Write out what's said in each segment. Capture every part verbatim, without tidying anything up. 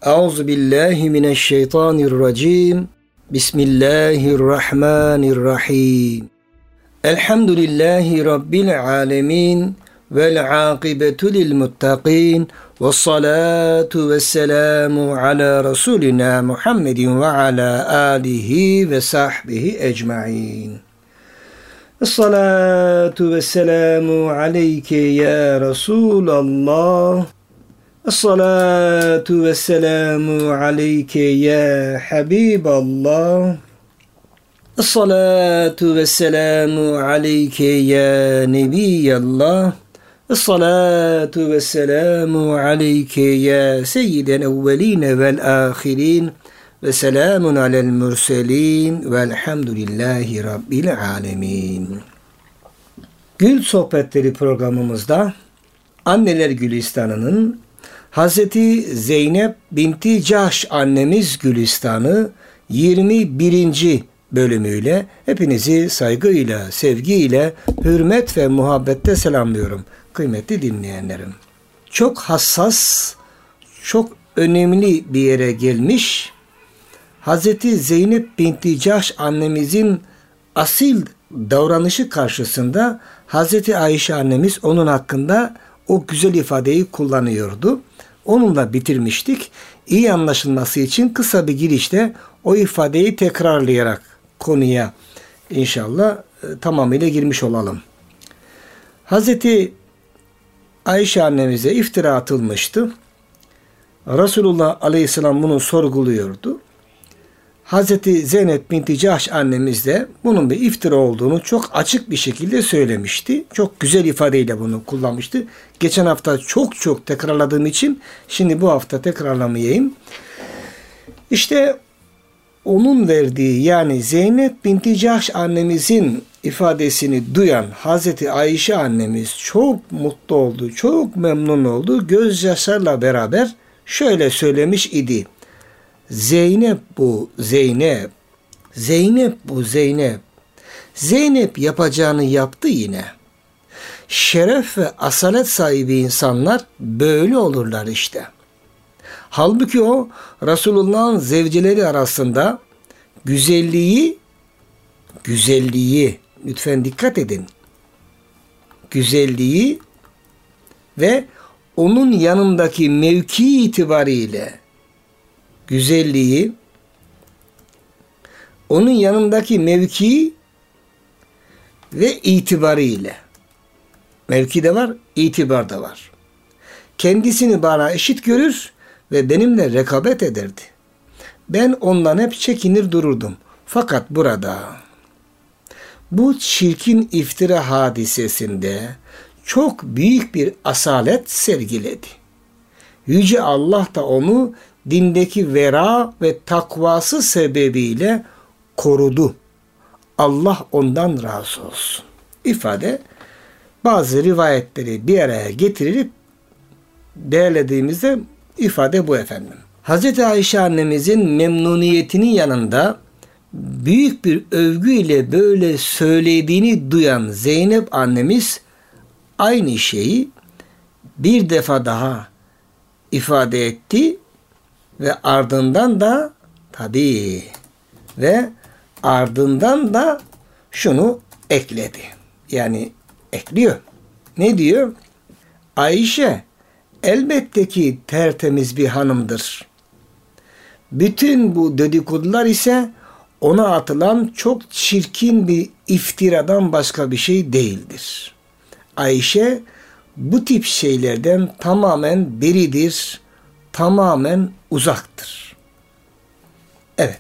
Euzu billahi mineşşeytanirracim. Bismillahirrahmanirrahim. Elhamdülillahi rabbil alamin vel akibetu lil muttaqin. Vessalatu vesselamu ala rasulina Muhammedin ve ala alihi ve sahbihi ecmaîn. Esselatu vesselamu aleyke ya Resulallah. Esselatu vesselamu aleyke ya Habiballah. Esselatu vesselamu aleyke ya Nebiyallah. Esselatu vesselamu aleyke ya seyyiden evveline vel ahirin. Ve selamun alel mürselin velhamdülillahi rabbil alemin. Gül Sohbetleri programımızda Anneler Gülistanı'nın Hazreti Zeynep binti Cahş annemiz Gülistanı yirmi birinci bölümüyle hepinizi saygıyla, sevgiyle, hürmet ve muhabbette selamlıyorum kıymetli dinleyenlerim. Çok hassas, çok önemli bir yere gelmiş. Hazreti Zeynep binti Cahş annemizin asil davranışı karşısında Hazreti Ayşe annemiz onun hakkında o güzel ifadeyi kullanıyordu. Onunla bitirmiştik. İyi anlaşılması için kısa bir girişte o ifadeyi tekrarlayarak konuya inşallah e, tamamıyla girmiş olalım. Hazreti Ayşe annemize iftira atılmıştı. Resulullah Aleyhisselam bunu sorguluyordu. Hazreti Zeynep binti Cahş annemiz de bunun bir iftira olduğunu çok açık bir şekilde söylemişti. Çok güzel ifadeyle bunu kullanmıştı. Geçen hafta çok çok tekrarladığım için şimdi bu hafta tekrarlamayayım. İşte onun verdiği yani Zeynep binti Cahş annemizin ifadesini duyan Hazreti Ayşe annemiz çok mutlu oldu, çok memnun oldu. Gözyaşlarla beraber şöyle söylemiş idi. Zeynep bu Zeynep, Zeynep bu Zeynep, Zeynep yapacağını yaptı yine. Şeref ve asalet sahibi insanlar böyle olurlar işte. Halbuki o Resulullah'ın zevceleri arasında güzelliği, güzelliği, lütfen dikkat edin, güzelliği ve onun yanındaki mevki itibariyle güzelliği, onun yanındaki mevki ve itibarıyla. Mevki de var, itibar da var. Kendisini bana eşit görür ve benimle rekabet ederdi. Ben ondan hep çekinir dururdum. Fakat burada bu çirkin iftira hadisesinde çok büyük bir asalet sergiledi. Yüce Allah da onu dindeki vera ve takvası sebebiyle korudu. Allah ondan razı olsun. İfade bazı rivayetleri bir araya getirilip değerlediğimizde ifade bu efendim. Hazreti Ayşe annemizin memnuniyetinin yanında büyük bir övgüyle böyle söylediğini duyan Zeynep annemiz aynı şeyi bir defa daha ifade etti. Ve ardından da tabii ve ardından da şunu ekledi. Yani ekliyor. Ne diyor? Ayşe elbette ki tertemiz bir hanımdır. Bütün bu dedikodular ise ona atılan çok çirkin bir iftiradan başka bir şey değildir. Ayşe bu tip şeylerden tamamen beridir, tamamen uzaktır. Evet.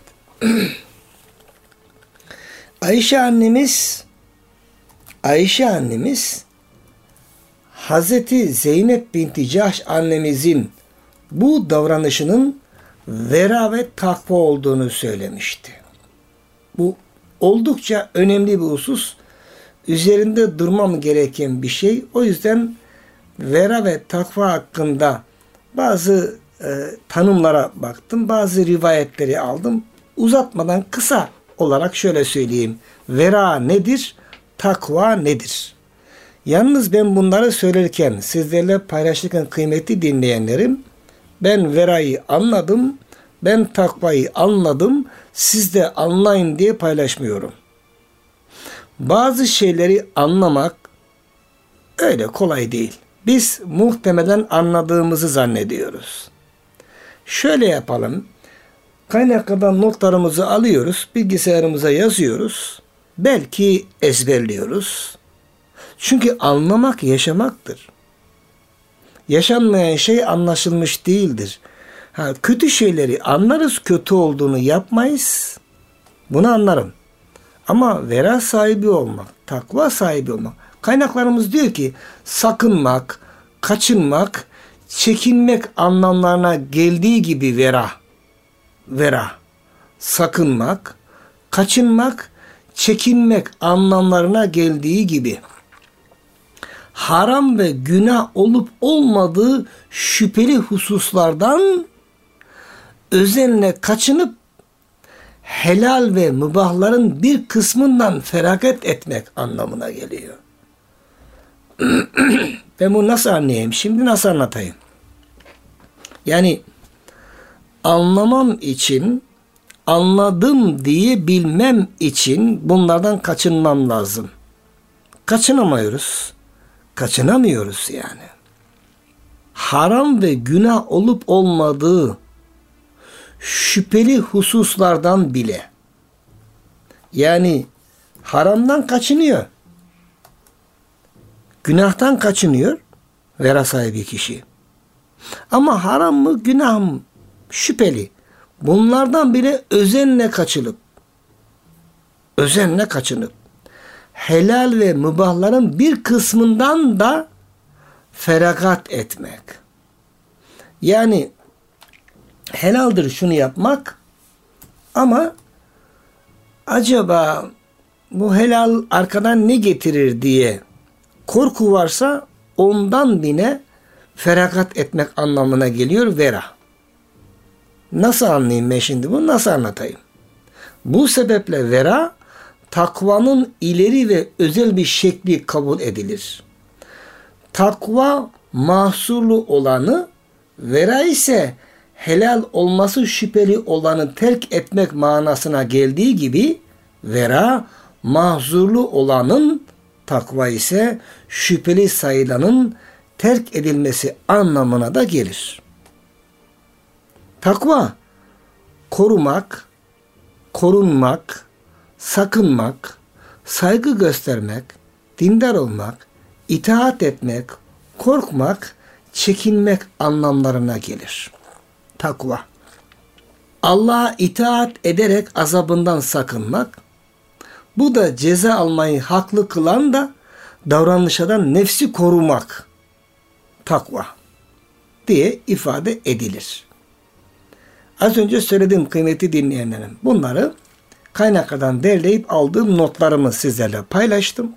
Ayşe annemiz Ayşe annemiz Hazreti Zeynep binti Cahş annemizin bu davranışının vera ve takva olduğunu söylemişti. Bu oldukça önemli bir husus. Üzerinde durmam gereken bir şey. O yüzden vera ve takva hakkında bazı e, tanımlara baktım. Bazı rivayetleri aldım. Uzatmadan kısa olarak şöyle söyleyeyim. Vera nedir? Takva nedir? Yalnız ben bunları söylerken sizlerle paylaşırken kıymetli dinleyenlerim ben verayı anladım, ben takvayı anladım, siz de anlayın diye paylaşmıyorum. Bazı şeyleri anlamak öyle kolay değil. Biz muhtemelen anladığımızı zannediyoruz. Şöyle yapalım. Kaynaklardan notlarımızı alıyoruz, bilgisayarımıza yazıyoruz. Belki ezberliyoruz. Çünkü anlamak yaşamaktır. Yaşanmayan şey anlaşılmış değildir. Ha, kötü şeyleri anlarız, kötü olduğunu yapmayız. Bunu anlarım. Ama vera sahibi olmak, takva sahibi olmak. Kaynaklarımız diyor ki sakınmak, kaçınmak, çekinmek anlamlarına geldiği gibi vera. Vera. Sakınmak, kaçınmak, çekinmek anlamlarına geldiği gibi haram ve günah olup olmadığı şüpheli hususlardan özenle kaçınıp helal ve mübahların bir kısmından feragat etmek anlamına geliyor. Ben bunu nasıl anlayayım? Şimdi nasıl anlatayım? Yani anlamam için, anladım diye bilmem için bunlardan kaçınmam lazım. Kaçınamıyoruz. Kaçınamıyoruz yani. Haram ve günah olup olmadığı şüpheli hususlardan bile, yani haramdan kaçınıyor, günahtan kaçınıyor vera sahibi kişi. Ama haram mı günah mı şüpheli. Bunlardan bile özenle kaçılıp, özenle kaçınıp, helal ve mübahların bir kısmından da feragat etmek. Yani helaldir şunu yapmak ama acaba bu helal arkadan ne getirir diye korku varsa ondan bile feragat etmek anlamına geliyor vera. Nasıl anlayayım ben şimdi bunu? Nasıl anlatayım? Bu sebeple vera takvanın ileri ve özel bir şekli kabul edilir. Takva mahsurlu olanı, vera ise helal olması şüpheli olanı terk etmek manasına geldiği gibi vera mahzurlu olanın, takva ise şüpheli sayılanın terk edilmesi anlamına da gelir. Takva korumak, korunmak, sakınmak, saygı göstermek, dindar olmak, itaat etmek, korkmak, çekinmek anlamlarına gelir. Takva. Allah'a itaat ederek azabından sakınmak, bu da ceza almayı haklı kılan da davranışlardan nefsi korumak. Takva diye ifade edilir. Az önce söylediğim kıymetli dinleyenlerim, bunları kaynaklardan derleyip aldığım notlarımı sizlerle paylaştım.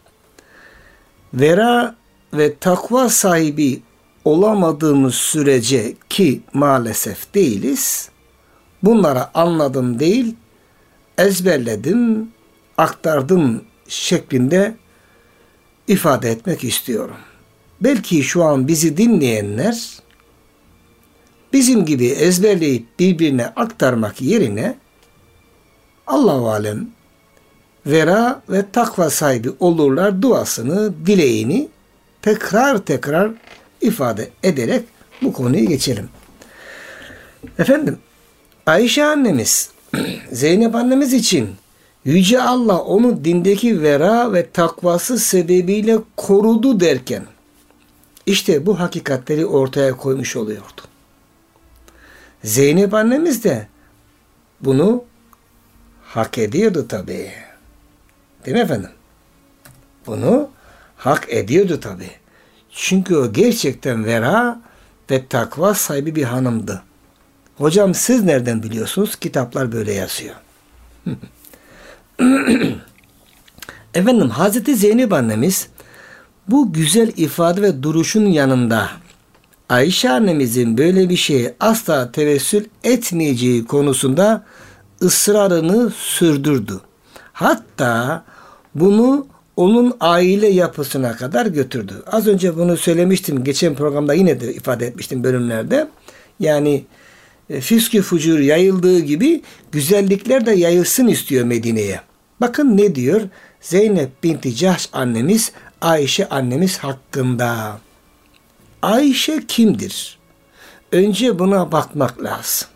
Vera ve takva sahibi olamadığımız sürece ki maalesef değiliz, bunlara anladım değil, ezberledim, aktardım şeklinde ifade etmek istiyorum. Belki şu an bizi dinleyenler bizim gibi ezberleyip birbirine aktarmak yerine Allah-u alem vera ve takva sahibi olurlar duasını, dileğini tekrar tekrar ifade ederek bu konuyu geçelim. Efendim, Ayşe annemiz, Zeynep annemiz için Yüce Allah onu dindeki vera ve takvası sebebiyle korudu derken, işte bu hakikatleri ortaya koymuş oluyordu. Zeynep annemiz de bunu hak ediyordu tabii. Değil mi efendim? Bunu hak ediyordu tabii. Çünkü o gerçekten vera ve takva sahibi bir hanımdı. Hocam siz nereden biliyorsunuz? Kitaplar böyle yazıyor. Efendim Hazreti Zeynep annemiz bu güzel ifade ve duruşun yanında Ayşe annemizin böyle bir şeye asla tevessül etmeyeceği konusunda ısrarını sürdürdü. Hatta bunu onun aile yapısına kadar götürdü. Az önce bunu söylemiştim. Geçen programda yine de ifade etmiştim bölümlerde. Yani e, füskü fucur yayıldığı gibi güzellikler de yayılsın istiyor Medine'ye. Bakın ne diyor Zeynep binti Cahş annemiz Ayşe annemiz hakkında. Ayşe kimdir? Önce buna bakmak lazım.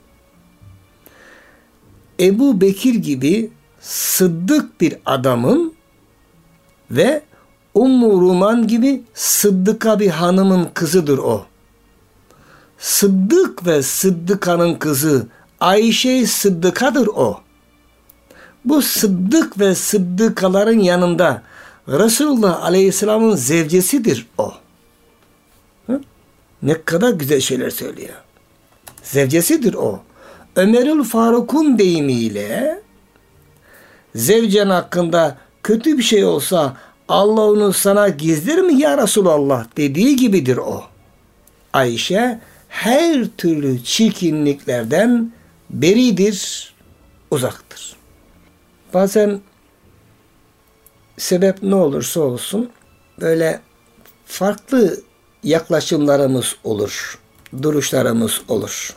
Ebu Bekir gibi sıddık bir adamın ve Ummu Ruman gibi sıddıka bir hanımın kızıdır o. Sıddık ve sıddıkanın kızı Ayşe Sıddıkadır o. Bu sıddık ve sıddıkaların yanında Resulullah Aleyhisselam'ın zevcesidir o. Hı? Ne kadar güzel şeyler söylüyor. Zevcesidir o. Ömerül Faruk'un deyimiyle zevcen hakkında kötü bir şey olsa Allah onu sana gizler mi ya Resulallah dediği gibidir o. Ayşe her türlü çirkinliklerden beridir, uzaktır. Bazen sebep ne olursa olsun böyle farklı yaklaşımlarımız olur, duruşlarımız olur.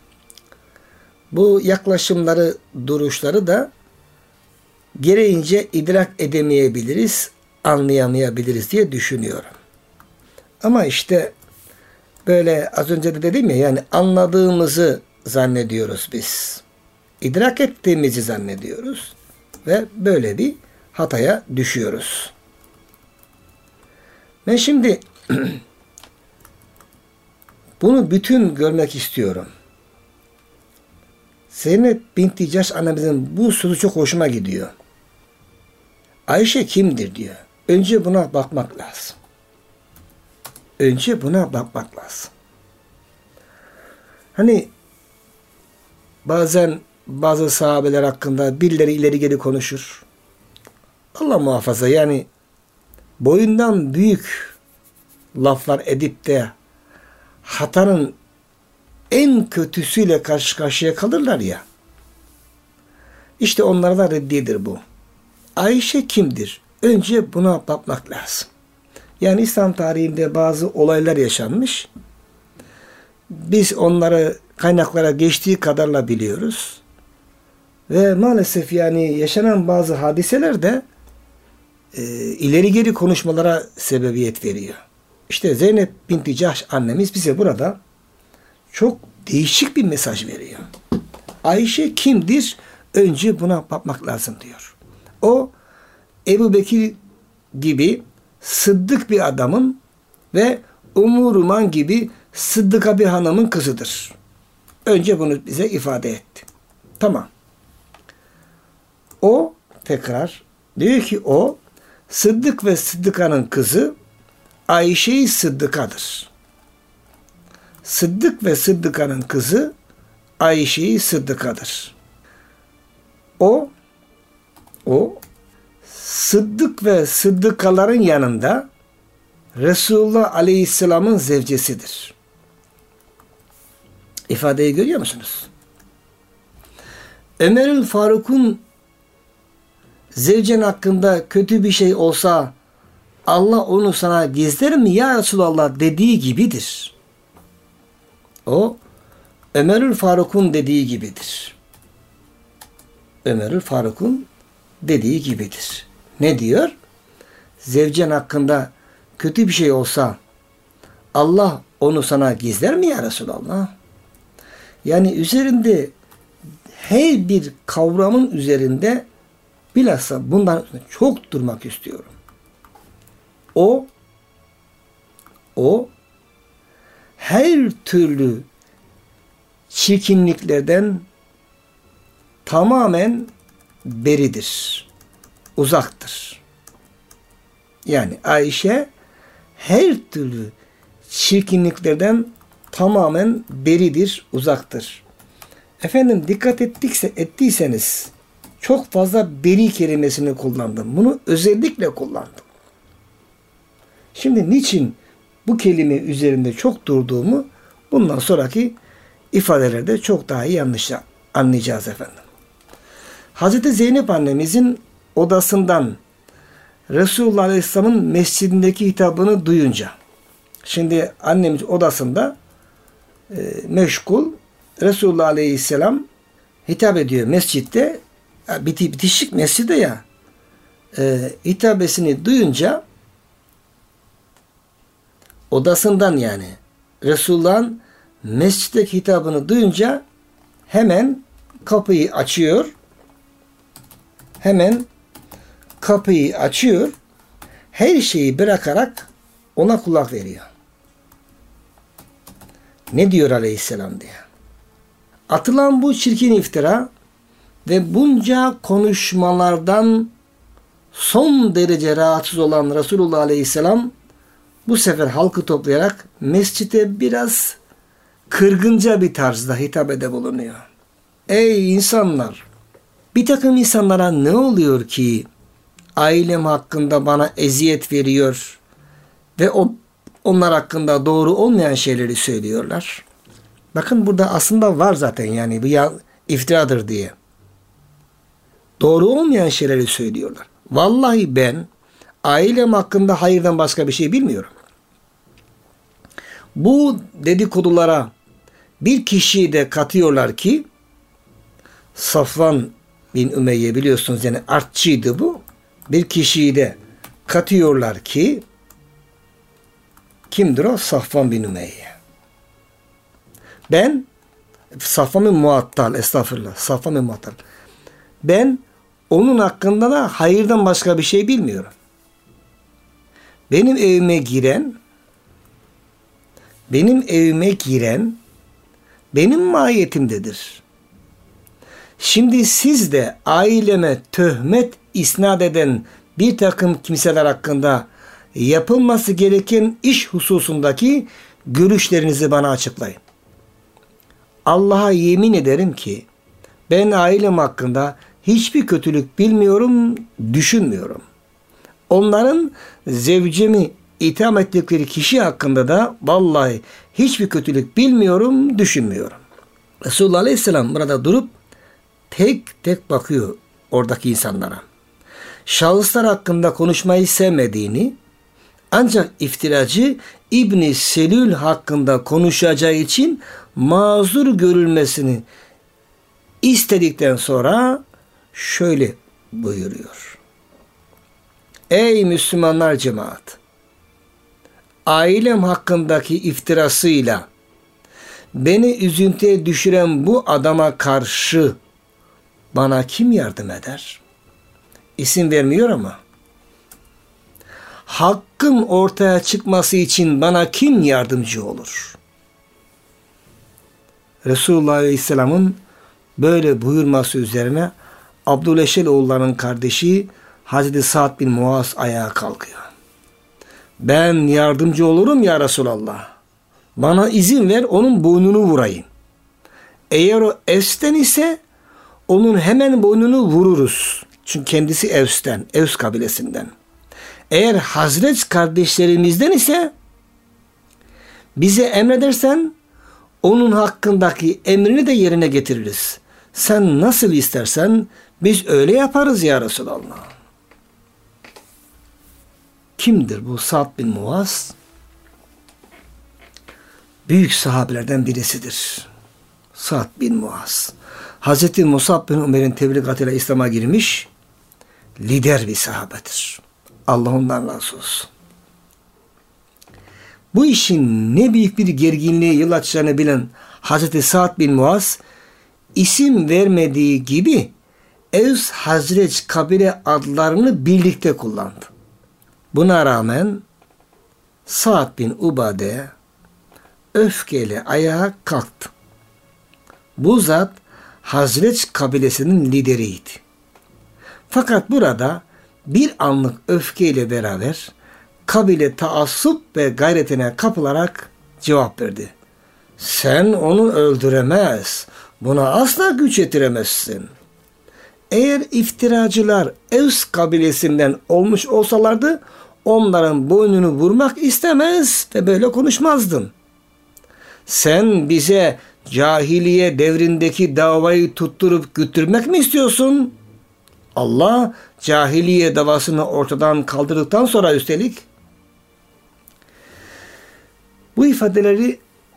Bu yaklaşımları, duruşları da gereğince idrak edemeyebiliriz, anlayamayabiliriz diye düşünüyorum. Ama işte böyle az önce de dedim ya, yani anladığımızı zannediyoruz biz. İdrak ettiğimizi zannediyoruz ve böyle bir hataya düşüyoruz. Ben şimdi bunu bütün görmek istiyorum. Zeynep binti Cahş annemizin bu sözü çok hoşuma gidiyor. Ayşe kimdir diyor. Önce buna bakmak lazım. Önce buna bakmak lazım. Hani bazen bazı sahabeler hakkında birileri ileri geri konuşur. Allah muhafaza, yani boyundan büyük laflar edip de hatanın en kötüsüyle karşı karşıya kalırlar ya. İşte onlara da reddiyedir bu. Ayşe kimdir? Önce buna bakmak lazım. Yani İslam tarihinde bazı olaylar yaşanmış. Biz onları kaynaklara geçtiği kadarla biliyoruz. Ve maalesef yani yaşanan bazı hadiseler de e, ileri geri konuşmalara sebebiyet veriyor. İşte Zeynep binti Cahş annemiz bize burada çok değişik bir mesaj veriyor. Ayşe kimdir? Önce buna bakmak lazım diyor. O Ebu Bekir gibi sıddık bir adamın ve Ummu Ruman gibi sıddıka bir hanımın kızıdır. Önce bunu bize ifade etti. Tamam. O tekrar diyor ki o Sıddık ve Sıddıka'nın kızı Ayşe-i Sıddıka'dır. Sıddık ve Sıddıka'nın kızı Ayşe-i Sıddıka'dır. O o Sıddık ve Sıddıkaların yanında Resulullah Aleyhisselam'ın zevcesidir. İfadeyi görüyor musunuz? Ömerül Faruk'un zevcen hakkında kötü bir şey olsa Allah onu sana gizler mi ya Resulallah dediği gibidir. O Ömerül Faruk'un dediği gibidir. Ömerül Faruk'un dediği gibidir. Ne diyor? Zevcen hakkında kötü bir şey olsa Allah onu sana gizler mi ya Resulallah? Yani üzerinde her bir kavramın üzerinde bilhassa bundan çok durmak istiyorum. O o her türlü çirkinliklerden tamamen beridir. Uzaktır. Yani Ayşe her türlü çirkinliklerden tamamen beridir, uzaktır. Efendim dikkat ettikse, ettiyseniz çok fazla beri kelimesini kullandım. Bunu özellikle kullandım. Şimdi niçin bu kelime üzerinde çok durduğumu bundan sonraki ifadelerde çok daha iyi anlayacağız efendim. Hazreti Zeynep annemizin odasından Resulullah Aleyhisselam'ın mescidindeki hitabını duyunca, şimdi annemiz odasında e, meşgul. Resulullah Aleyhisselam hitap ediyor mescitte. Biti, bitişik mescide ya. E, hitabesini duyunca odasından yani Resulullah'ın mescitteki hitabını duyunca hemen kapıyı açıyor. Hemen kapıyı açıyor. Her şeyi bırakarak ona kulak veriyor. Ne diyor Aleyhisselam diye. Atılan bu çirkin iftira ve bunca konuşmalardan son derece rahatsız olan Resulullah Aleyhisselam bu sefer halkı toplayarak mescide biraz kırgınca bir tarzda hitabede bulunuyor. Ey insanlar! Bir takım insanlara ne oluyor ki ailem hakkında bana eziyet veriyor ve o, onlar hakkında doğru olmayan şeyleri söylüyorlar. Bakın burada aslında var zaten yani bu ya, iftiradır diye. Doğru olmayan şeyleri söylüyorlar. Vallahi ben ailem hakkında hayırdan başka bir şey bilmiyorum. Bu dedikodulara bir kişiyi de katıyorlar ki Safvan bin Ümeyye biliyorsunuz yani artçıydı bu. Bir kişiyi de katıyorlar ki kimdir o? Safvan bin Ümeyye. Ben Safvan bin Muattal estağfurullah. Safvan bin Muattal. Ben onun hakkında da hayırdan başka bir şey bilmiyorum. Benim evime giren benim evime giren benim mahiyetimdedir. Şimdi siz de aileme töhmet isnat eden bir takım kimseler hakkında yapılması gereken iş hususundaki görüşlerinizi bana açıklayın. Allah'a yemin ederim ki ben ailem hakkında hiçbir kötülük bilmiyorum, düşünmüyorum. Onların zevcemi itham ettikleri kişi hakkında da vallahi hiçbir kötülük bilmiyorum, düşünmüyorum. Resulullah Aleyhisselam burada durup tek tek bakıyor oradaki insanlara. Şahıslar hakkında konuşmayı sevmediğini ancak iftiracı İbn-i Selül hakkında konuşacağı için mazur görülmesini istedikten sonra şöyle buyuruyor. Ey Müslümanlar cemaat! Ailem hakkındaki iftirasıyla beni üzüntüye düşüren bu adama karşı bana kim yardım eder? İsim vermiyor ama. Hakkın ortaya çıkması için bana kim yardımcı olur? Resulullah Aleyhisselam'ın böyle buyurması üzerine Abdüleşel oğullarının kardeşi Hazreti Sa'd bin Muaz ayağa kalkıyor. Ben yardımcı olurum ya Resulallah. Bana izin ver onun boynunu vurayım. Eğer o Evs'ten ise onun hemen boynunu vururuz. Çünkü kendisi Evs'ten, Evs kabilesinden. Eğer Hazreç kardeşlerimizden ise bize emredersen onun hakkındaki emrini de yerine getiririz. Sen nasıl istersen biz öyle yaparız ya Resulallah. Kimdir bu Sa'd bin Muaz? Büyük sahabelerden birisidir. Sa'd bin Muaz. Hazreti Musab bin Umer'in tebligatıyla İslam'a girmiş lider bir sahabedir. Allah ondan razı olsun. Bu işin ne büyük bir gerginliğe yol açacağını bilen Hazreti Sa'd bin Muaz isim vermediği gibi Evs Hazreç kabile adlarını birlikte kullandı. Buna rağmen Sa'd bin Ubade öfkeyle ayağa kalktı. Bu zat Hazreç kabilesinin lideriydi. Fakat burada bir anlık öfkeyle beraber kabile taassup ve gayretine kapılarak cevap verdi. Sen onu öldüremez, buna asla güç yetiremezsin. Eğer iftiracılar Evs kabilesinden olmuş olsalardı onların boynunu vurmak istemez ve böyle konuşmazdın. Sen bize cahiliye devrindeki davayı tutturup götürmek mi istiyorsun? Allah cahiliye davasını ortadan kaldırdıktan sonra üstelik bu ifadeleri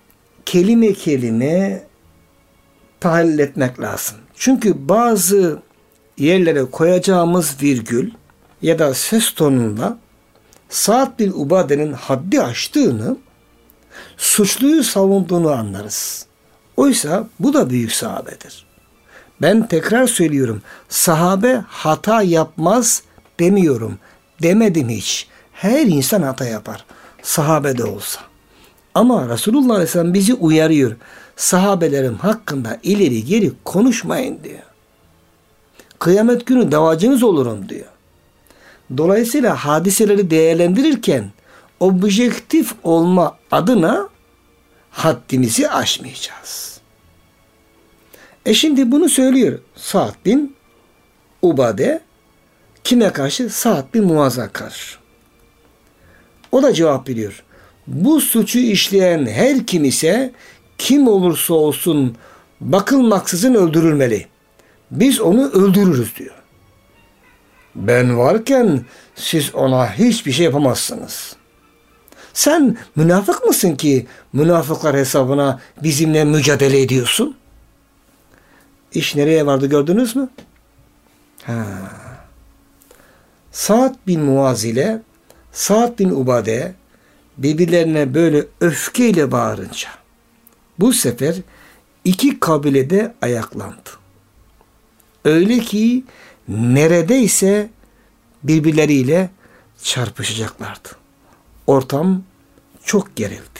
kelime kelime tahlil etmek lazım. Çünkü bazı yerlere koyacağımız virgül ya da ses tonunda Sa'd bin Ubade'nin haddi aştığını, suçluyu savunduğunu anlarız. Oysa bu da büyük sahabedir. Ben tekrar söylüyorum, sahabe hata yapmaz demiyorum. Demedim hiç. Her insan hata yapar. Sahabe de olsa. Ama Resulullah Aleyhisselam bizi uyarıyor. Sahabelerim hakkında ileri geri konuşmayın diyor. Kıyamet günü davacınız olurum diyor. Dolayısıyla hadiseleri değerlendirirken objektif olma adına haddimizi aşmayacağız. E şimdi bunu söylüyor Sa'd bin Ubade. Kime karşı? Sa'd bin Muaz'a karşı. O da cevap veriyor. Bu suçu işleyen her kim ise kim olursa olsun bakılmaksızın öldürülmeli. Biz onu öldürürüz diyor. Ben varken siz ona hiçbir şey yapamazsınız. Sen münafık mısın ki münafıklar hesabına bizimle mücadele ediyorsun? İş nereye vardı gördünüz mü? Ha. Sa'd bin Muaz ile Sa'd bin Ubade birbirlerine böyle öfkeyle bağırınca bu sefer iki kabilede ayaklandı. Öyle ki neredeyse birbirleriyle çarpışacaklardı. Ortam çok gerildi.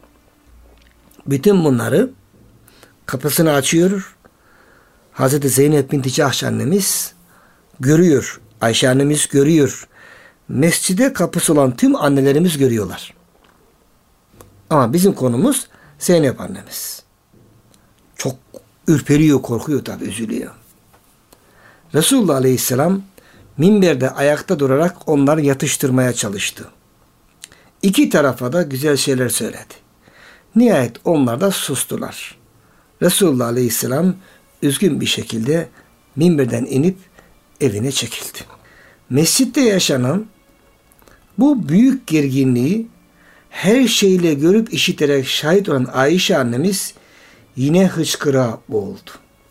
Bütün bunları kapısını açıyor. Hazreti Zeynep binti Cahş annemiz görüyor. Ayşe annemiz görüyor. Mescide kapısı olan tüm annelerimiz görüyorlar. Ama bizim konumuz Zeynep annemiz. Çok ürperiyor, korkuyor tabii, üzülüyor. Resulullah Aleyhisselam minberde ayakta durarak onları yatıştırmaya çalıştı. İki tarafa da güzel şeyler söyledi. Nihayet onlar da sustular. Resulullah Aleyhisselam üzgün bir şekilde minberden inip evine çekildi. Mescitte yaşanan bu büyük gerginliği her şeyle görüp işiterek şahit olan Ayşe annemiz yine hıçkıra boğuldu.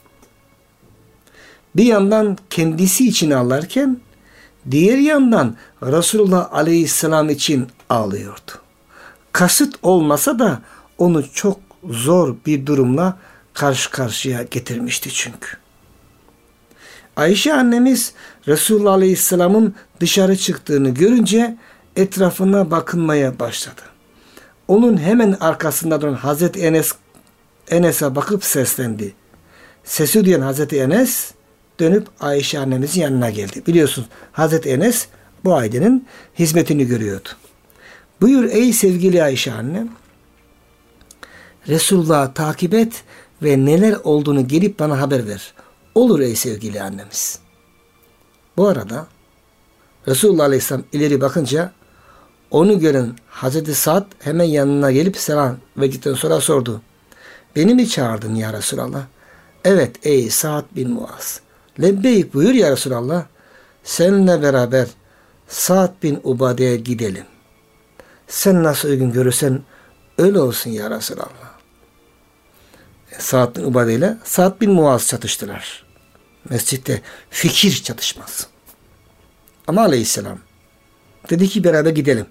Bir yandan kendisi için ağlarken diğer yandan Resulullah Aleyhisselam için ağlıyordu. Kasıt olmasa da onu çok zor bir durumla karşı karşıya getirmişti çünkü. Ayşe annemiz Resulullah Aleyhisselam'ın dışarı çıktığını görünce etrafına bakınmaya başladı. Onun hemen arkasında duran Hazreti Enes Enes'e bakıp seslendi. Sesi duyan Hazreti Enes dönüp Ayşe annemizin yanına geldi. Biliyorsunuz Hazreti Enes bu ailenin hizmetini görüyordu. Buyur ey sevgili Ayşe annem, Resulullah'ı takip et ve neler olduğunu gelip bana haber ver. Olur ey sevgili annemiz. Bu arada Resulullah Aleyhisselam ileri bakınca onu gören Hazreti Sa'd hemen yanına gelip selam verdikten sonra sordu. Beni mi çağırdın ya Resulallah? Evet ey Sa'd bin Muaz. Lebbeyk buyur ya Resulallah. Seninle beraber Sa'd bin Ubade'ye gidelim. Sen nasıl uygun görürsen öyle olsun ya Resulallah. Sa'd bin Ubade ile Sa'd bin Muaz çatıştılar. Mescitte fikir çatışması. Ama Aleyhisselam dedi ki beraber gidelim.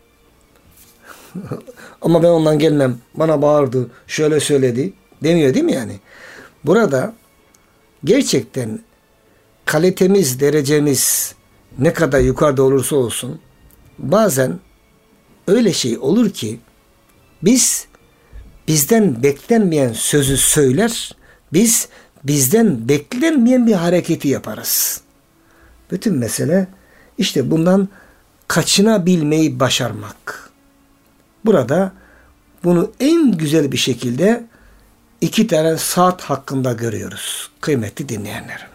Ama ben ondan gelmem. Bana bağırdı, şöyle söyledi demiyor değil mi yani? Burada gerçekten kalitemiz, derecemiz ne kadar yukarıda olursa olsun bazen öyle şey olur ki biz bizden beklenmeyen sözü söyler, biz bizden beklenmeyen bir hareketi yaparız. Bütün mesele işte bundan kaçınabilmeyi başarmak. Burada bunu en güzel bir şekilde iki tane saat hakkında görüyoruz. Kıymetli dinleyenlerim.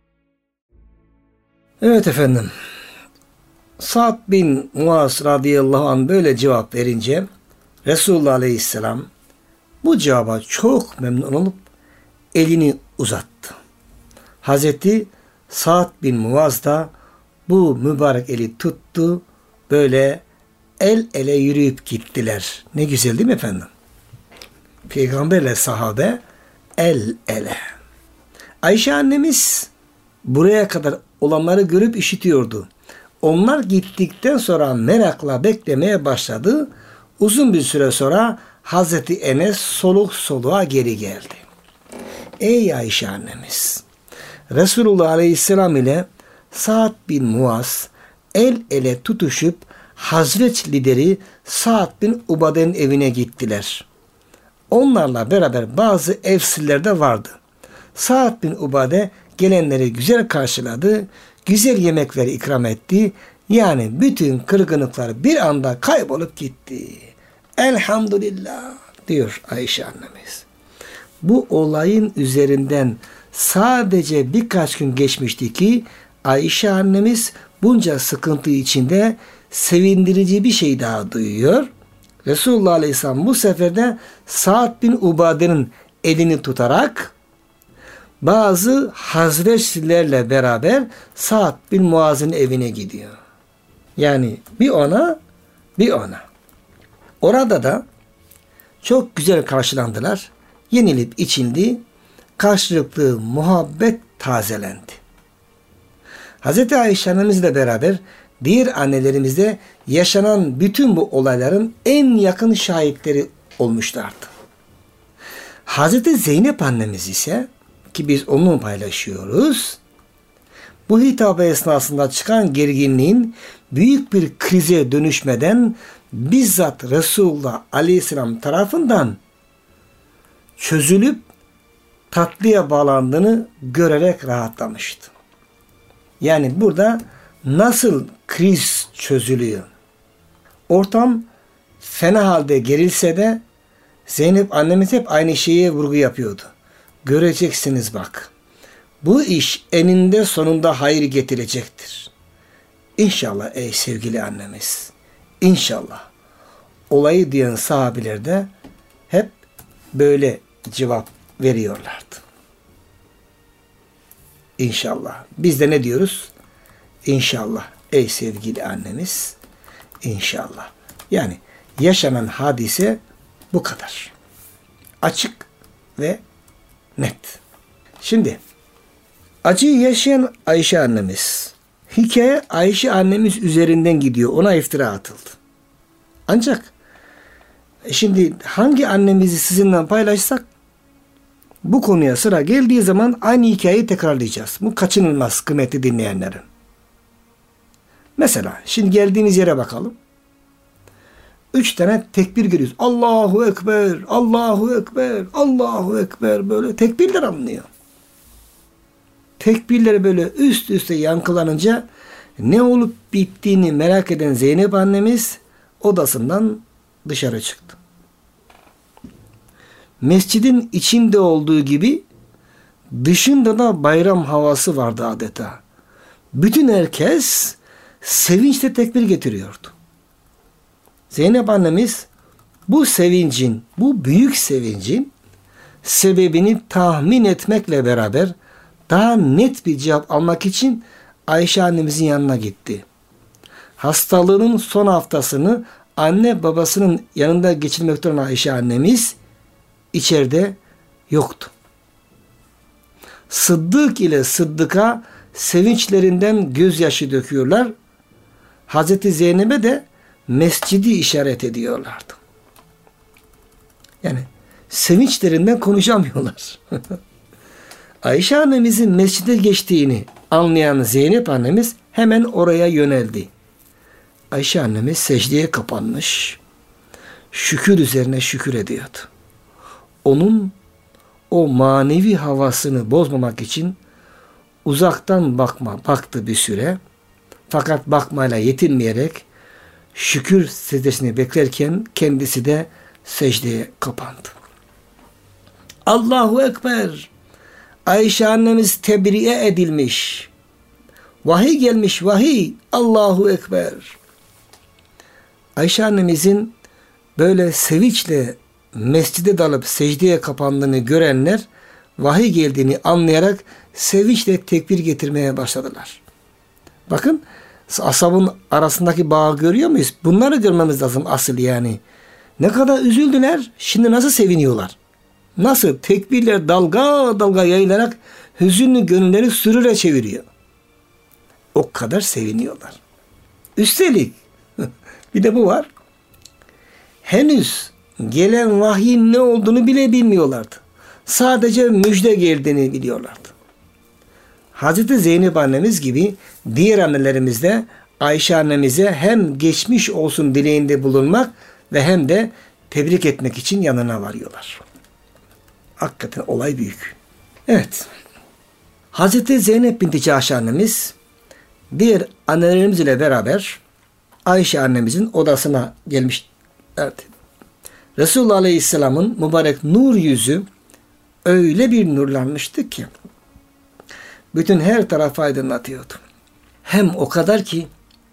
Evet efendim. Sa'd bin Muaz radıyallahu anh böyle cevap verince Resulullah aleyhisselam bu cevaba çok memnun olup elini uzattı. Hazreti Sa'd bin Muaz da bu mübarek eli tuttu. Böyle el ele yürüyüp gittiler. Ne güzel değil mi efendim? Peygamberle sahabe el ele. Ayşe annemiz buraya kadar olanları görüp işitiyordu. Onlar gittikten sonra merakla beklemeye başladı. Uzun bir süre sonra Hazreti Enes soluk soluğa geri geldi. Ey Ayşe annemiz! Resulullah Aleyhisselam ile Sa'd bin Muaz el ele tutuşup Hazreç lideri Sa'd bin Ubade'nin evine gittiler. Onlarla beraber bazı evsiller de vardı. Sa'd bin Ubade gelenleri güzel karşıladı, güzel yemekleri ikram etti. Yani bütün kırgınlıklar bir anda kaybolup gitti. Elhamdülillah diyor Ayşe annemiz. Bu olayın üzerinden sadece birkaç gün geçmişti ki Ayşe annemiz bunca sıkıntı içinde sevindirici bir şey daha duyuyor. Resulullah Aleyhisselam bu sefer de Sa'd bin Ubade'nin elini tutarak bazı Hazreçlilerle beraber Sa'd bin Muaz'ın evine gidiyor. Yani bir ona bir ona. Orada da çok güzel karşılandılar. Yenilip içildi. Karşılıklı muhabbet tazelendi. Hazreti Ayşe annemizle beraber diğer annelerimizde yaşanan bütün bu olayların en yakın şahitleri olmuşlardı. Hazreti Zeynep annemiz ise ki biz onunla paylaşıyoruz. Bu hitabı esnasında çıkan gerginliğin büyük bir krize dönüşmeden bizzat Resulullah Aleyhisselam tarafından çözülüp tatlıya bağlandığını görerek rahatlamıştı. Yani burada nasıl kriz çözülüyor? Ortam fena halde gerilse de Zeynep annemiz hep aynı şeye vurgu yapıyordu. Göreceksiniz bak. Bu iş eninde sonunda hayır getirecektir. İnşallah ey sevgili annemiz. İnşallah. Olayı diyen sahabiler de hep böyle cevap veriyorlardı. İnşallah. Biz de ne diyoruz? İnşallah ey sevgili annemiz. İnşallah. Yani yaşanan hadise bu kadar. Açık ve net. Şimdi acıyı yaşayan Ayşe annemiz, hikaye Ayşe annemiz üzerinden gidiyor. Ona iftira atıldı. Ancak şimdi hangi annemizi sizinle paylaşsak bu konuya sıra geldiği zaman aynı hikayeyi tekrarlayacağız. Bu kaçınılmaz kıymetli dinleyenlerin. Mesela şimdi geldiğimiz yere bakalım. Üç tane tekbir görüyoruz. Allahu Ekber, Allahu Ekber, Allahu Ekber böyle tekbirler anlıyor. Tekbirler böyle üst üste yankılanınca ne olup bittiğini merak eden Zeynep annemiz odasından dışarı çıktı. Mescidin içinde olduğu gibi dışında da bayram havası vardı adeta. Bütün herkes sevinçle tekbir getiriyordu. Zeynep annemiz bu sevincin, bu büyük sevincin sebebini tahmin etmekle beraber daha net bir cevap almak için Ayşe annemizin yanına gitti. Hastalığının son haftasını anne babasının yanında geçirmekte olan Ayşe annemiz içeride yoktu. Sıddık ile Sıddık'a sevinçlerinden gözyaşı döküyorlar. Hazreti Zeynep'e de mescidi işaret ediyorlardı. Yani sevinçlerinden konuşamıyorlar. Ayşe annemizin mescide geçtiğini anlayan Zeynep annemiz hemen oraya yöneldi. Ayşe annemiz secdeye kapanmış, şükür üzerine şükür ediyordu. Onun o manevi havasını bozmamak için uzaktan bakma baktı bir süre. Fakat bakmayla yetinmeyerek şükür secdesini beklerken kendisi de secdeye kapandı. Allahu Ekber. Ayşe annemiz tebriye edilmiş. Vahiy gelmiş vahiy. Allahu Ekber. Ayşe annemizin böyle sevinçle mescide dalıp secdeye kapandığını görenler vahiy geldiğini anlayarak sevinçle tekbir getirmeye başladılar. Bakın ashabın arasındaki bağı görüyor muyuz? Bunları görmemiz lazım asıl yani. Ne kadar üzüldüler, şimdi nasıl seviniyorlar. Nasıl tekbirler dalga dalga yayılarak hüzünlü gönülleri sürüre çeviriyor. O kadar seviniyorlar. Üstelik bir de bu var. Henüz gelen vahyin ne olduğunu bile bilmiyorlardı. Sadece müjde geldiğini biliyorlardı. Hazreti Zeynep annemiz gibi diğer annelerimiz de Ayşe annemize hem geçmiş olsun dileğinde bulunmak ve hem de tebrik etmek için yanına varıyorlar. Hakikaten olay büyük. Evet. Hazreti Zeynep binti Cahş annemiz diğer annelerimiz ile beraber Ayşe annemizin odasına gelmiş. Evet. Resulullah Aleyhisselam'ın mübarek nur yüzü öyle bir nurlanmıştı ki bütün her tarafı aydınlatıyordu. Hem o kadar ki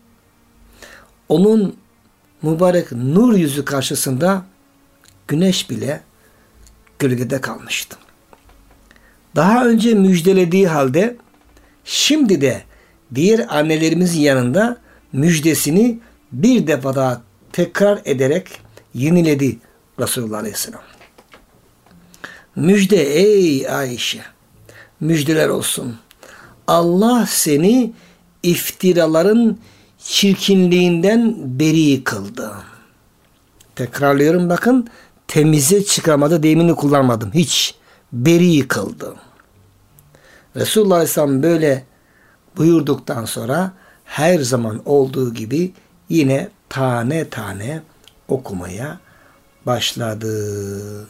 onun mübarek nur yüzü karşısında güneş bile gölgede kalmıştı. Daha önce müjdelediği halde şimdi de diğer annelerimizin yanında müjdesini bir defa daha tekrar ederek yeniledi Resulullah Aleyhisselam. Müjde ey Ayşe, müjdeler olsun. Allah seni iftiraların çirkinliğinden beri kıldı. Tekrarlıyorum bakın, temize çıkarmadı deyimini kullanmadım. Hiç. Beri kıldı. Resulullah Aleyhisselam böyle buyurduktan sonra her zaman olduğu gibi yine tane tane okumaya başladı.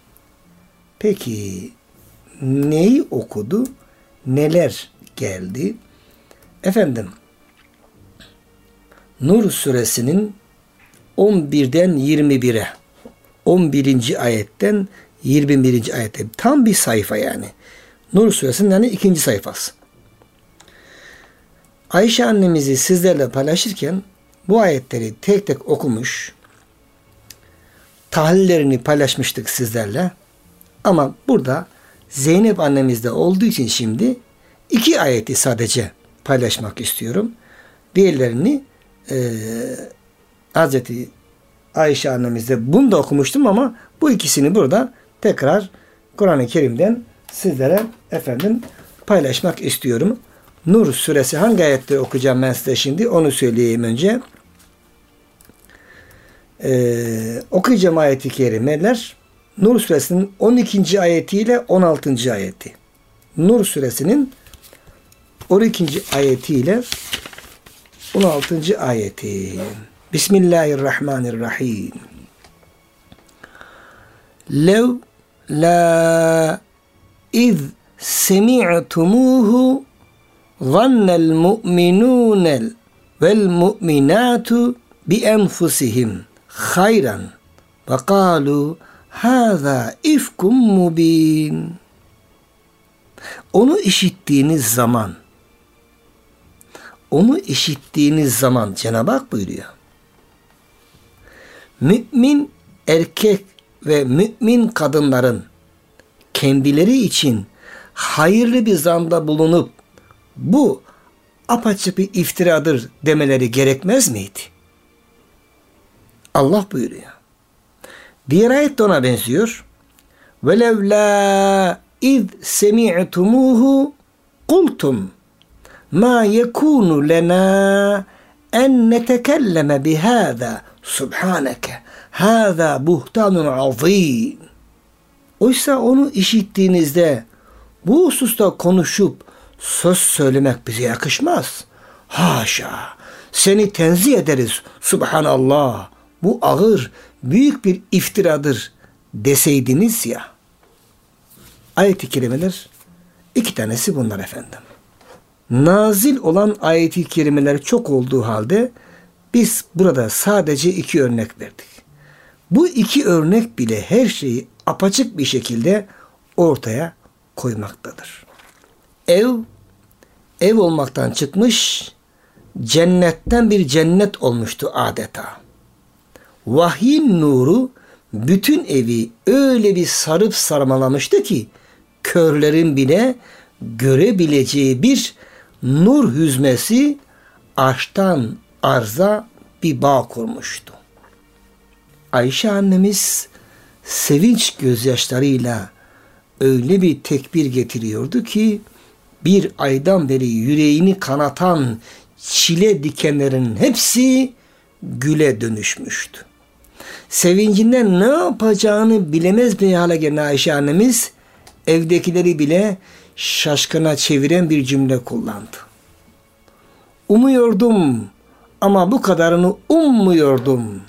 Peki neyi okudu? Neler geldi? Efendim, Nur suresinin on birden yirmi bire, on birinci ayetten yirmi birinci ayete, tam bir sayfa yani. Nur suresinin yani ikinci sayfası. Ayşe annemizi sizlerle paylaşırken bu ayetleri tek tek okumuş, tahlillerini paylaşmıştık sizlerle. Ama burada Zeynep annemizde olduğu için şimdi iki ayeti sadece paylaşmak istiyorum. Diğerlerini e, Hazreti Ayşe annemizde bunu da okumuştum ama bu ikisini burada tekrar Kur'an-ı Kerim'den sizlere efendim paylaşmak istiyorum. Nur suresi hangi ayette okuyacağım ben size şimdi onu söyleyeyim önce. Ee, okuyacağım ayeti kerimeler Nur suresinin on ikinci ayetiyle on altıncı ayeti. Nur suresinin on ikinci ayetiyle on altıncı ayeti. Bismillahirrahmanirrahim. Lev la iz semi'tumuhu zannel mu'minunel vel mu'minatu bi enfusihim hayran ve kalu hâzâ ifkum mubin. Onu işittiğiniz zaman onu işittiğiniz zaman Cenab-ı Hak buyuruyor. Mümin erkek ve mümin kadınların kendileri için hayırlı bir zanda bulunup bu apaçık bir iftiradır demeleri gerekmez miydi? Allah buyuruyor. Diğer ayet de ona benziyor. وَلَوْ لَا اِذْ سَمِعْتُمُوهُ قُلْتُمْ مَا يَكُونُ لَنَا اَنْ نَتَكَلَّمَ بِهَذَا سُبْحَانَكَ هَذَا بُهْتَانٌ عَظِيمٌ. Oysa onu işittiğinizde bu hususta konuşup söz söylemek bize yakışmaz. Haşa! Seni tenzih ederiz. Subhanallah. Bu ağır, büyük bir iftiradır deseydiniz ya. Ayet-i kerimeler iki tanesi bunlar efendim. Nazil olan ayet-i kerimeler çok olduğu halde biz burada sadece iki örnek verdik. Bu iki örnek bile her şeyi apaçık bir şekilde ortaya koymaktadır. Ev, ev olmaktan çıkmış, cennetten bir cennet olmuştu adeta. Vahyin nuru bütün evi öyle bir sarıp sarmalamıştı ki körlerin bile görebileceği bir nur hüzmesi arştan arza bir bağ kurmuştu. Ayşe annemiz sevinç gözyaşlarıyla öyle bir tekbir getiriyordu ki bir aydan beri yüreğini kanatan çile dikenlerin hepsi güle dönüşmüştü. Sevincinden ne yapacağını bilemez bir hale gelen Ayşe annemiz evdekileri bile şaşkına çeviren bir cümle kullandı. Umuyordum ama bu kadarını ummuyordum.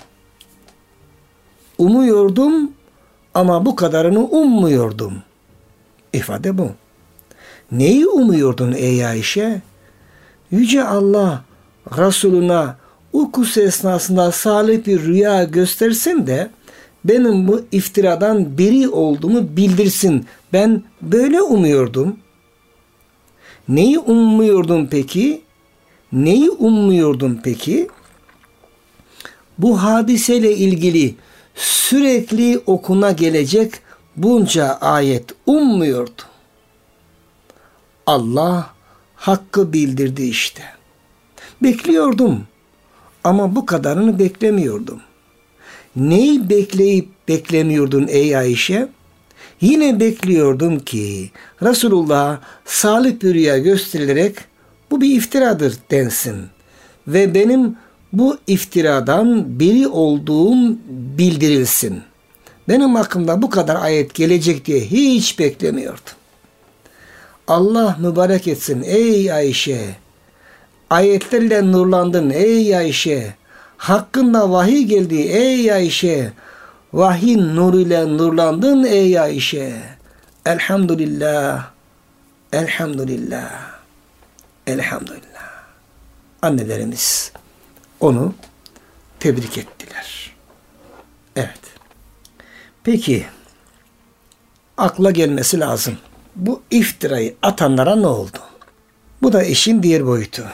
Umuyordum ama bu kadarını ummuyordum. İfade bu. Neyi umuyordun ey Ayşe? Yüce Allah Resuluna uykusu esnasında salih bir rüya göstersin de benim bu iftiradan beri olduğumu bildirsin. Ben böyle umuyordum. Neyi ummuyordum peki? Neyi ummuyordum peki? Bu hadiseyle ilgili sürekli okuna gelecek bunca ayet ummuyordu. Allah hakkı bildirdi işte. Bekliyordum ama bu kadarını beklemiyordum. Neyi bekleyip beklemiyordun ey Ayşe? Yine bekliyordum ki Resulullah salih bir rüya gösterilerek bu bir iftiradır densin ve benim bu iftiradan biri olduğum bildirilsin. Benim hakkımda bu kadar ayet gelecek diye hiç beklemiyordum. Allah mübarek etsin ey Ayşe. Ayetlerle nurlandın ey Ayşe. Hakkında vahiy geldi ey Ayşe. Vahiy nuruyla nurlandın ey Ayşe. Elhamdülillah. Elhamdülillah. Elhamdülillah. Annelerimiz onu tebrik ettiler. Evet. Peki akla gelmesi lazım. Bu iftirayı atanlara ne oldu? Bu da işin diğer boyutu.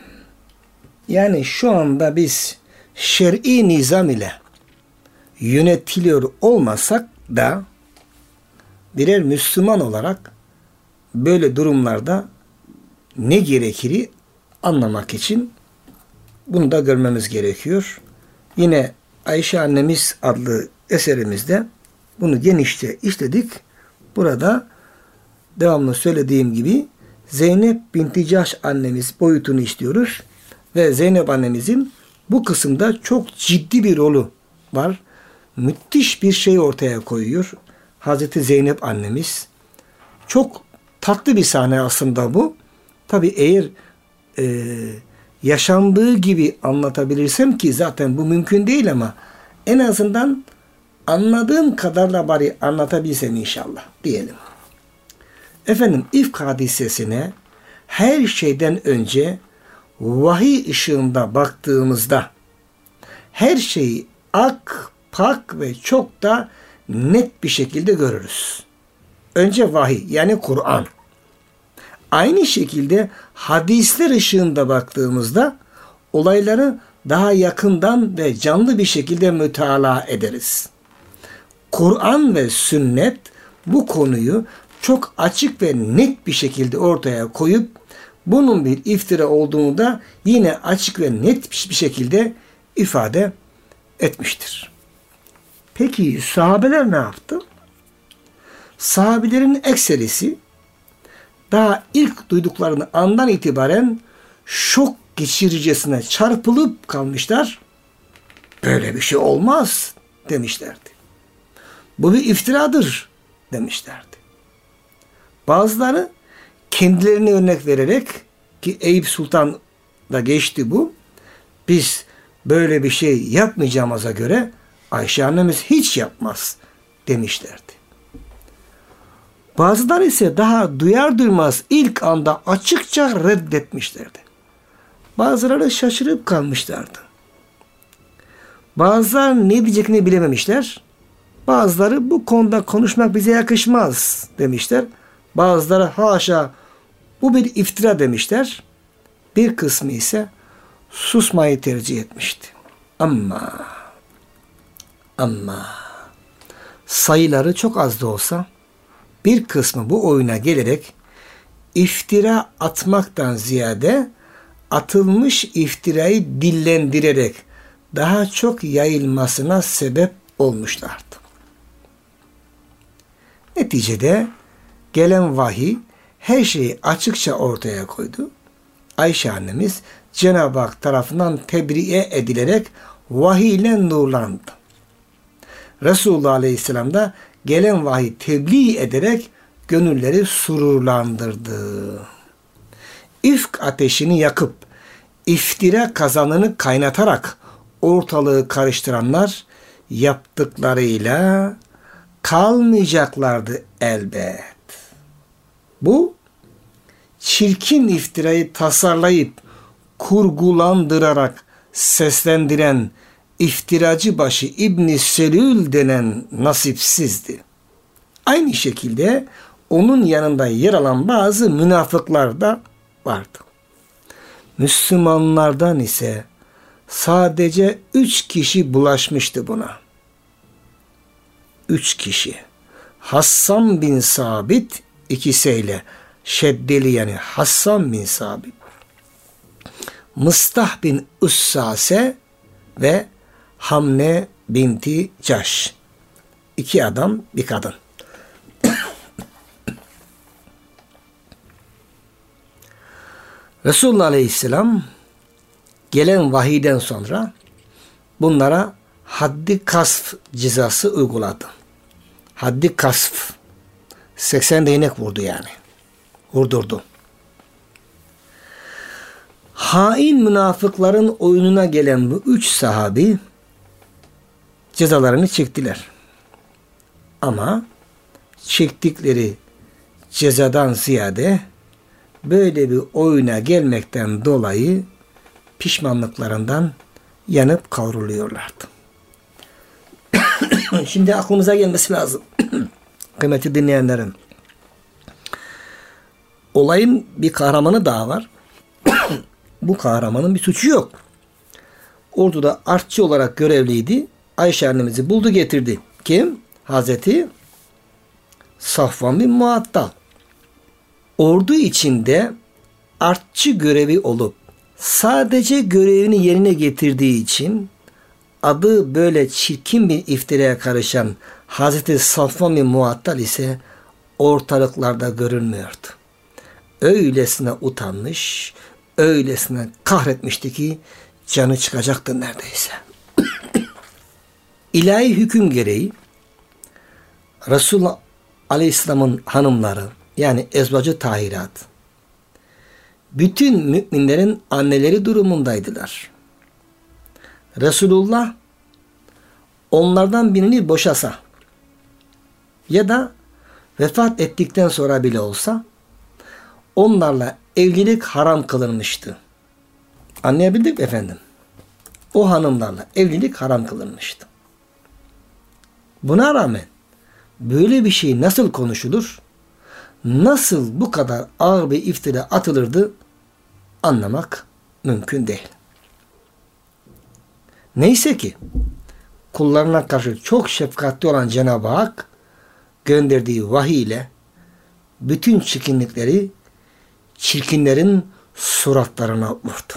Yani şu anda biz şer'i nizam ile yönetiliyor olmasak da birer Müslüman olarak böyle durumlarda ne gerekir anlamak için bunu da görmemiz gerekiyor. Yine Ayşe Annemiz adlı eserimizde bunu genişçe işledik. Burada devamlı söylediğim gibi Zeynep binti Cahş annemiz boyutunu işliyoruz. Ve Zeynep annemizin bu kısımda çok ciddi bir rolü var. Müthiş bir şey ortaya koyuyor Hazreti Zeynep annemiz. Çok tatlı bir sahne aslında bu. Tabi eğer e, yaşandığı gibi anlatabilirsem ki zaten bu mümkün değil ama en azından anladığım kadarla bari anlatabilsem inşallah diyelim. Efendim ifk hadisesine her şeyden önce vahiy ışığında baktığımızda her şeyi ak, pak ve çok da net bir şekilde görürüz. Önce vahiy yani Kur'an. Aynı şekilde hadisler ışığında baktığımızda olayları daha yakından ve canlı bir şekilde mütalaa ederiz. Kur'an ve sünnet bu konuyu çok açık ve net bir şekilde ortaya koyup bunun bir iftira olduğunu da yine açık ve net bir şekilde ifade etmiştir. Peki sahabeler ne yaptı? Sahabelerin ekserisi daha ilk duyduklarını andan itibaren şok geçiricesine çarpılıp kalmışlar. Böyle bir şey olmaz demişlerdi. Bu bir iftiradır demişlerdi. Bazıları kendilerine örnek vererek ki Eyüp Sultan da geçti bu. Biz böyle bir şey yapmayacağımıza göre Ayşe annemiz hiç yapmaz demişlerdi. Bazıları ise daha duyar duymaz ilk anda açıkça reddetmişlerdi. Bazıları şaşırıp kalmışlardı. Bazıları ne diyeceklerini bilememişler. Bazıları bu konuda konuşmak bize yakışmaz demişler. Bazıları haşa bu bir iftira demişler. Bir kısmı ise susmayı tercih etmişti. Ama ama sayıları çok az da olsa bir kısmı bu oyuna gelerek iftira atmaktan ziyade atılmış iftirayı dillendirerek daha çok yayılmasına sebep olmuşlardı. Neticede gelen vahiy her şeyi açıkça ortaya koydu. Ayşe annemiz Cenab-ı Hak tarafından tebriğe edilerek vahiy ile nurlandı. Resulullah Aleyhisselam da gelen vahiy tebliğ ederek gönülleri sururlandırdı. İfk ateşini yakıp iftira kazanını kaynatarak ortalığı karıştıranlar yaptıklarıyla kalmayacaklardı elbet. Bu çirkin iftirayı tasarlayıp kurgulandırarak seslendiren iftiracı başı İbn Selül denen nasipsizdi. Aynı şekilde onun yanında yer alan bazı münafıklar da vardı. Müslümanlardan ise sadece üç kişi bulaşmıştı buna. Üç kişi. Hassan bin Sabit ikisiyle şeddeli yani Hassan bin Sabit, Mıstah bin Ussase ve Hamne binti Caş. İki adam, bir kadın. Resulullah Aleyhisselam gelen vahiyden sonra bunlara haddi kasf cezası uyguladı. Haddi kasf. seksen değnek vurdu yani. Vurdurdu. Hain münafıkların oyununa gelen bu üç sahabi cezalarını çektiler. Ama çektikleri cezadan ziyade böyle bir oyuna gelmekten dolayı pişmanlıklarından yanıp kavruluyorlardı. Şimdi aklımıza gelmesi lazım. Kıymetli dinleyenlerim. Olayın bir kahramanı daha var. Bu kahramanın bir suçu yok. Orduda artçı olarak görevliydi. Ayşe annemizi buldu getirdi. Kim? Hazreti Safvan bin Muattal. Ordu içinde artçı görevi olup sadece görevini yerine getirdiği için adı böyle çirkin bir iftiraya karışan Hazreti Safvan bin Muattal ise ortalıklarda görünmüyordu. Öylesine utanmış, öylesine kahretmişti ki canı çıkacaktı neredeyse. İlahi hüküm gereği Resulullah Aleyhisselam'ın hanımları yani ezvacı tahirat bütün müminlerin anneleri durumundaydılar. Resulullah onlardan birini boşasa ya da vefat ettikten sonra bile olsa onlarla evlilik haram kılınmıştı. Anlayabildik mi efendim? O hanımlarla evlilik haram kılınmıştı. Buna rağmen böyle bir şey nasıl konuşulur? Nasıl bu kadar ağır bir iftira atılırdı? Anlamak mümkün değil. Neyse ki kullarına karşı çok şefkatli olan Cenab-ı Hak gönderdiği vahiy ile bütün çirkinlikleri çirkinlerin suratlarına vurdu.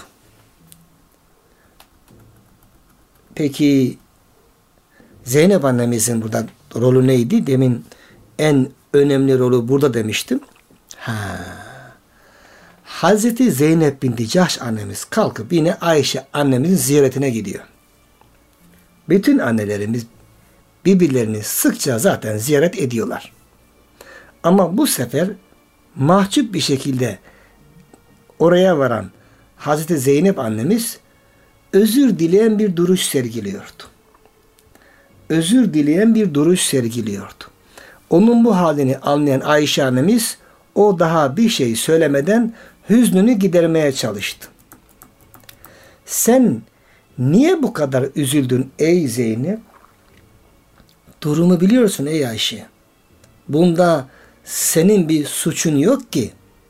Peki Zeynep annemizin burada rolü neydi? Demin en önemli rolü burada demiştim. Ha. Hazreti Zeynep binti Cahş annemiz kalkıp yine Ayşe annemizin ziyaretine gidiyor. Bütün annelerimiz birbirlerini sıkça zaten ziyaret ediyorlar. Ama bu sefer mahcup bir şekilde oraya varan Hazreti Zeynep annemiz özür dileyen bir duruş sergiliyordu. Özür dileyen bir duruş sergiliyordu. Onun bu halini anlayan Ayşe annemiz o daha bir şey söylemeden hüznünü gidermeye çalıştı. Sen niye bu kadar üzüldün ey Zeynep? Durumu biliyorsun ey Ayşe. Bunda senin bir suçun yok ki.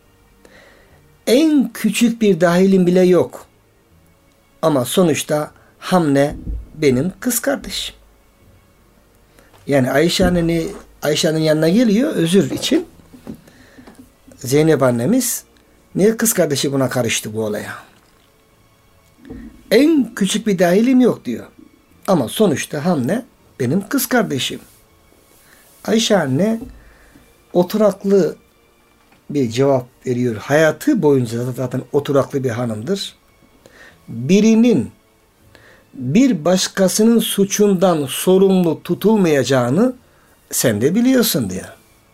En küçük bir dahilin bile yok. Ama sonuçta Hamne benim kız kardeşim. Yani Ayşe anneni Ayşe'nin yanına geliyor özür için. Zeynep annemiz niye kız kardeşi buna karıştı bu olaya? En küçük bir dahilim yok diyor. Ama sonuçta Hamne benim kız kardeşim. Ayşe anne oturaklı bir cevap veriyor. Hayatı boyunca zaten oturaklı bir hanımdır. Birinin bir başkasının suçundan sorumlu tutulmayacağını sen de biliyorsun diyor.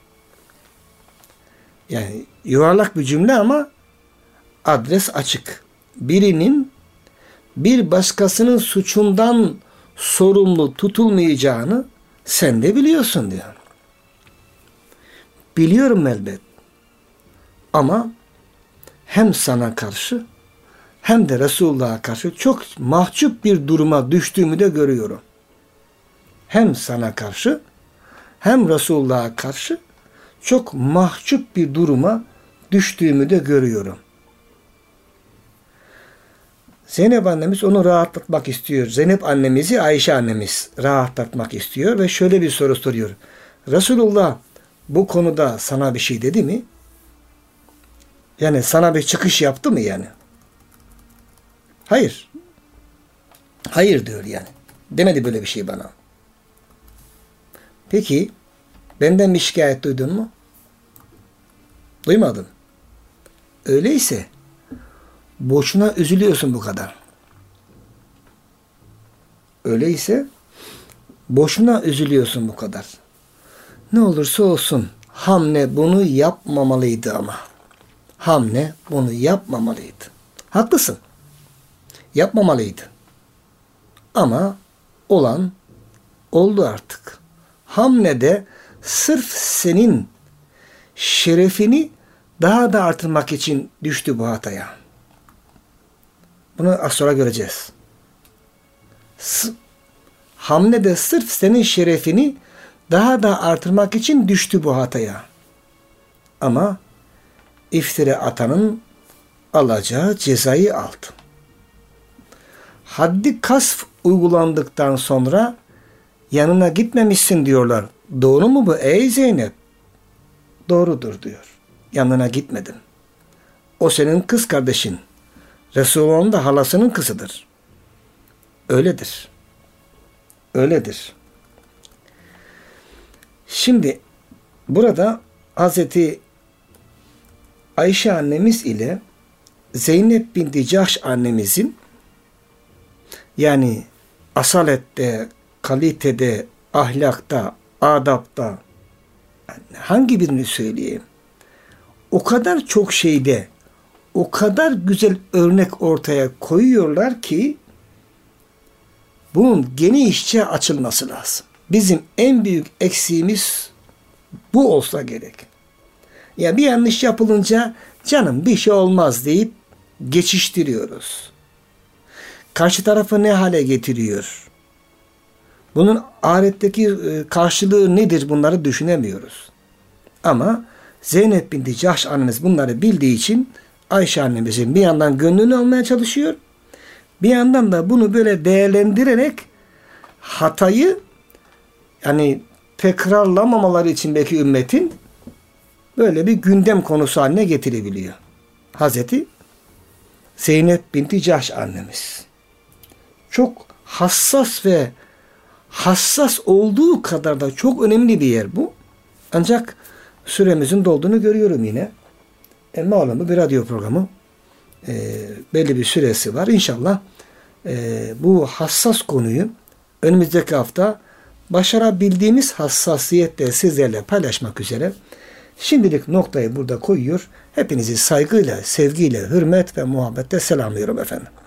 Yani yuvarlak bir cümle ama adres açık. Birinin bir başkasının suçundan sorumlu tutulmayacağını sen de biliyorsun diyor. Biliyorum elbet. Ama hem sana karşı hem de Resulullah'a karşı çok mahcup bir duruma düştüğümü de görüyorum. Hem sana karşı hem Resulullah'a karşı çok mahcup bir duruma düştüğümü de görüyorum. Zeynep annemiz onu rahatlatmak istiyor. Zeynep annemizi Ayşe annemiz rahatlatmak istiyor ve şöyle bir soru soruyor. Resulullah bu konuda sana bir şey dedi mi? Yani sana bir çıkış yaptı mı yani? Hayır. Hayır diyor yani. Demedi böyle bir şey bana. Peki benden bir şikayet duydun mu? Duymadın. Öyleyse boşuna üzülüyorsun bu kadar. Öyleyse boşuna üzülüyorsun bu kadar. Ne olursa olsun Hamne bunu yapmamalıydı ama. Hamne bunu yapmamalıydı. Haklısın. Yapmamalıydı. Ama olan oldu artık. Hamne de sırf senin şerefini daha da artırmak için düştü bu hataya. Bunu az sonra göreceğiz. S- Hamne de sırf senin şerefini daha da artırmak için düştü bu hataya. Ama iftira atanın alacağı cezayı aldı. Haddi kasf uygulandıktan sonra yanına gitmemişsin diyorlar. Doğru mu bu ey Zeynep? Doğrudur diyor. Yanına gitmedim. O senin kız kardeşin. Resulullah'ın da halasının kızıdır. Öyledir. Öyledir. Şimdi burada Hazreti Ayşe annemiz ile Zeynep binti Cahş annemizin yani asalette, kalitede, ahlakta, adapta hangi birini söyleyeyim? O kadar çok şeyde o kadar güzel örnek ortaya koyuyorlar ki bunun genişçe açılması lazım. Bizim en büyük eksiğimiz bu olsa gerek. Ya bir yanlış yapılınca canım bir şey olmaz deyip geçiştiriyoruz. Karşı tarafı ne hale getiriyor? Bunun ahiretteki karşılığı nedir? Bunları düşünemiyoruz. Ama Zeynep binti Cahş annemiz bunları bildiği için Ayşe annemizin bir yandan gönlünü almaya çalışıyor. Bir yandan da bunu böyle değerlendirerek hatayı yani tekrarlamamaları için belki ümmetin böyle bir gündem konusu haline getirebiliyor. Hazreti Zeynep binti Cahş annemiz. Çok hassas ve hassas olduğu kadar da çok önemli bir yer bu. Ancak süremizin dolduğunu görüyorum yine. E, malum bu bir radyo programı. E, belli bir süresi var. İnşallah e, bu hassas konuyu önümüzdeki hafta başarabildiğimiz hassasiyetle sizlerle paylaşmak üzere şimdilik noktayı burada koyuyor. Hepinizi saygıyla, sevgiyle, hürmet ve muhabbetle selamlıyorum efendim.